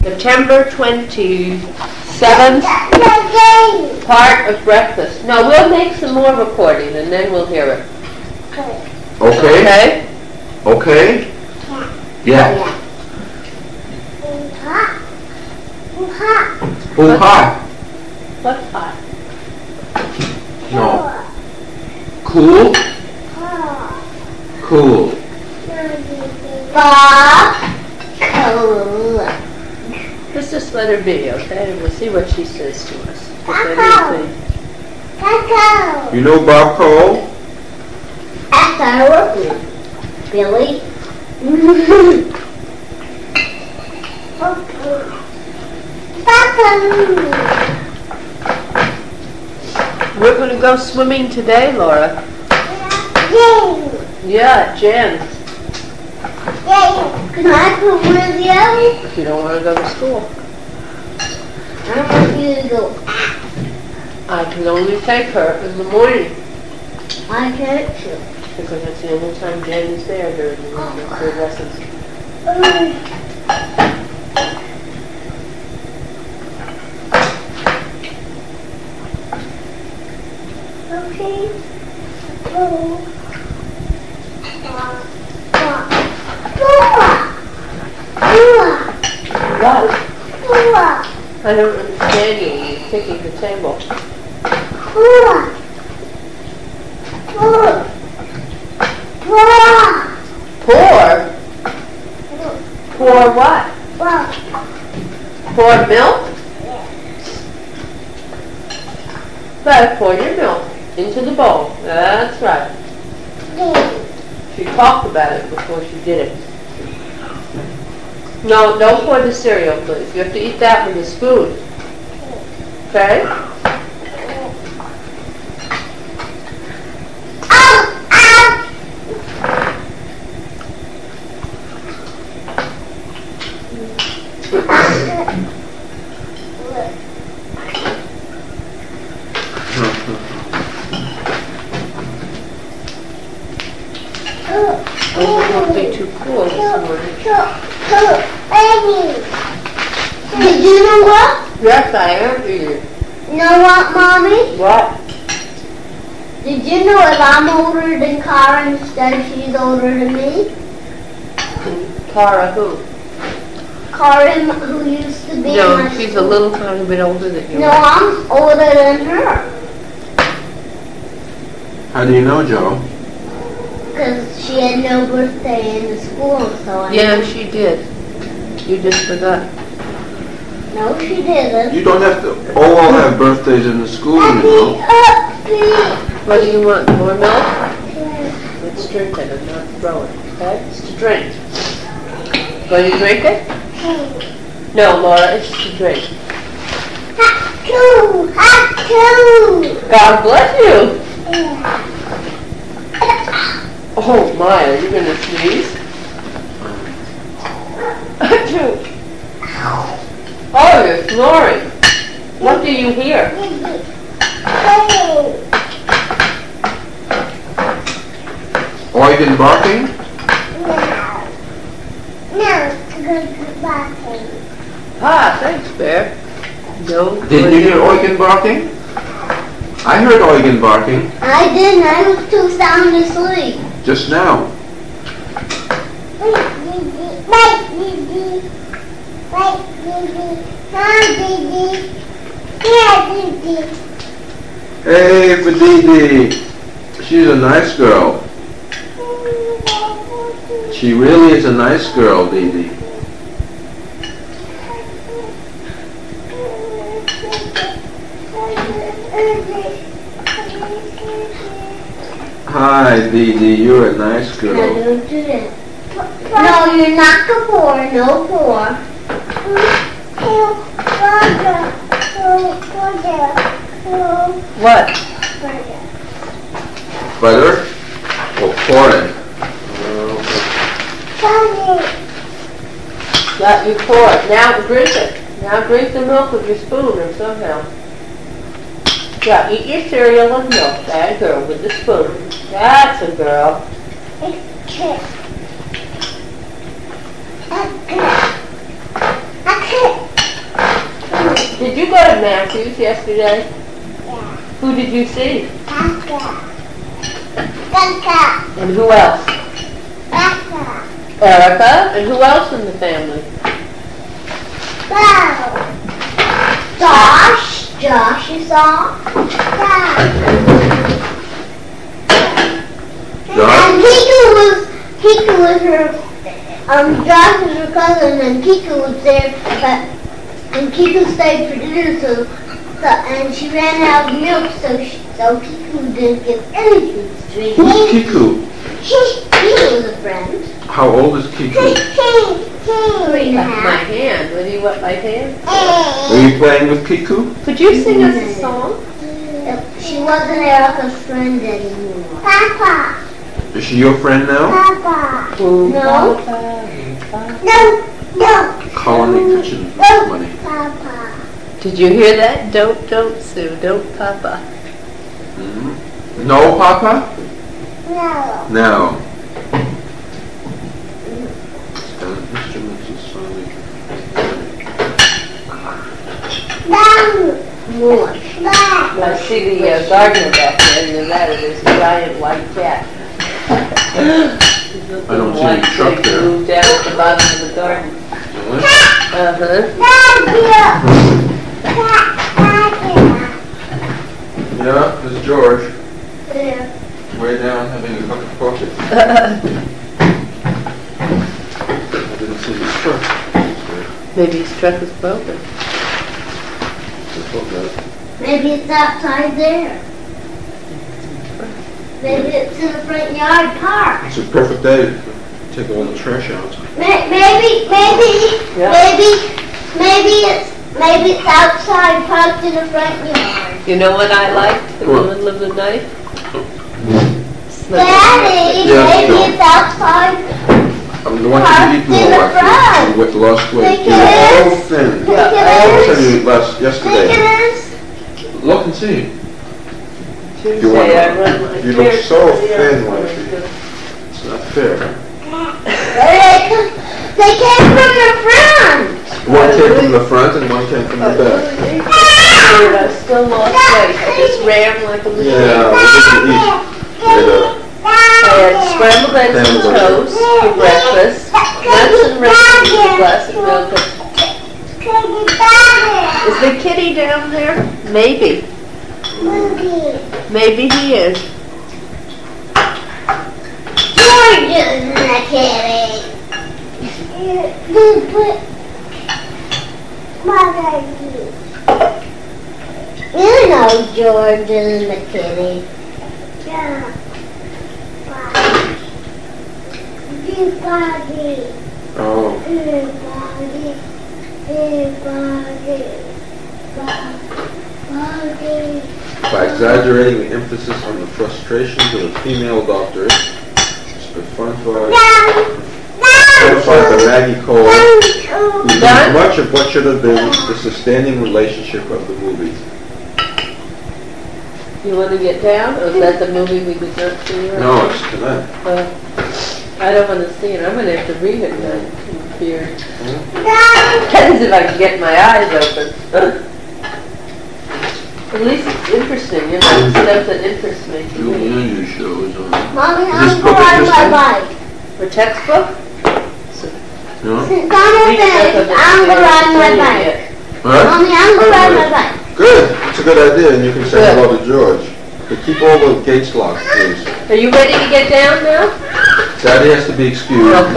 September 27th, part of breakfast. No, we'll make some more recording and then we'll hear it. Okay? Okay? Yeah. Who's hot? What's hot? No. Cool? Cool. Cool. Just let her be, okay? And we'll see what she says to us. You know Bob Cole? Billy. We're going to go swimming today, Laura. Yeah, Jen. Can I come with you? If you don't want to go to school. I want you to go. I can only take her in the morning. I can't too. Because that's the only time Jen is there during her lessons. Okay. What? I don't understand you. You're kicking the table. Pour? Pour what? Pour milk? Right, pour your milk into the bowl. That's right. She talked about it before she did it. No, don't pour the cereal, please. You have to eat that with a spoon. Okay? Don't be too cool this morning. Did you know what? Yes, I am eating. You know what, Mommy? What? Did you know if I'm older than Cara instead she's older than me? Cara who? Cara who used to be No, my she's a school. little tiny bit older than you. No, I'm older than her. How do you know, Joe? Because she had no birthday in the school, so I Yeah, she did. You just forgot. No, she didn't. You don't have to all have birthdays in the school, you know. What do you want? More milk? Let's drink it and not throw it, okay? It's to drink. Going to drink it? No, Laura, it's to drink. Hot God bless you. Oh my, are you going to sneeze? Oh, you're snoring. What do you hear? Eugen barking? Ah, thanks, Bear. No. Didn't you hear Eugen barking? I heard Eugen barking I didn't. I was too sound asleep. just now. Hey, Fadidi. She's a nice girl. She really is a nice girl, Didi. Hi, Didi. You're a nice No, girl. don't do that. No, you're not the poor. No poor. What? Butter or corn? Let you pour it. Now drink it. Now drink the milk with your spoon or somehow. Yeah, eat your cereal and milk. That girl with the spoon. That's a girl. Did you go to Matthews yesterday? Yeah. Who did you see? Kaka. And who else? Kaka. Erica. And who else in the family? Wow. Josh. Josh you saw? Yeah. And Kiku was her, Josh was her cousin, and Kiku was there, and Kiku stayed for dinner, and she ran out of milk, so Kiku didn't give anything to drink. Who's Kiku? He was a friend. How old is Kiku? 3 and a My half. hand. What do you want my hand? Are you playing with Kiku? Could you sing us a song? She wasn't Erica's friend anymore. Papa. Is she your friend now? Papa. No. No. Colony Kitchen money. Papa. Did you hear that? Don't, Sue. Don't, Papa. Mhm. No, Papa? No. No. Instruments is finally. More. I see the gardener back there, and then there's a giant white cat. I don't see any truck there. Moved down at the bottom of the garden. Really? Yeah, this is George. Way down having a cup of coffee. I didn't see his truck. Maybe his truck was broken. Maybe it's outside there. Maybe it's in the front yard park. It's a perfect day to take all the trash out. Maybe it's outside parked in the front yard. You know what I liked in the What? middle of the night? Daddy, Yeah, maybe sure. it's outside. I want you to eat more after you lost weight. Look You're at all this. thin. Look I at told this. you last Look yesterday. at this. Look and see. Tuesday, You want- I run my you look tears so to the thin, airport. Wifey. It's not fair. They came from the front. One came from the front and one came from the back. I still lost weight. I just ran like a little Yeah, what did you eat? I had scrambled eggs and toast for breakfast, nuts and raisins, a glass of milk. Is the kitty down there? Maybe. Maybe he is. George isn't a kitty. You know George isn't a kitty. Yeah. Oh, by exaggerating the emphasis on the frustrations of the female doctors, personified by Maggie Cole, who did much of what should have been the sustaining relationship of the movie. You want to get down, or is that the movie we did not see? Right? No, it's tonight. I don't want to see it. I'm going to have to read it then. Fear. Depends if I can get my eyes open. At least it's interesting, you know, stuff that interests me. Juliana show is on. Mommy, This I'm book going is on my this bike. For textbook? No? Since I'm finished, I'm going to ride my bike. What? Mommy, I'm going to ride my bike. Good. It's a good idea, and you can say Good. hello to George. But keep all the gates locked, please. Are you ready to get down now? Daddy has to be excused. Okay.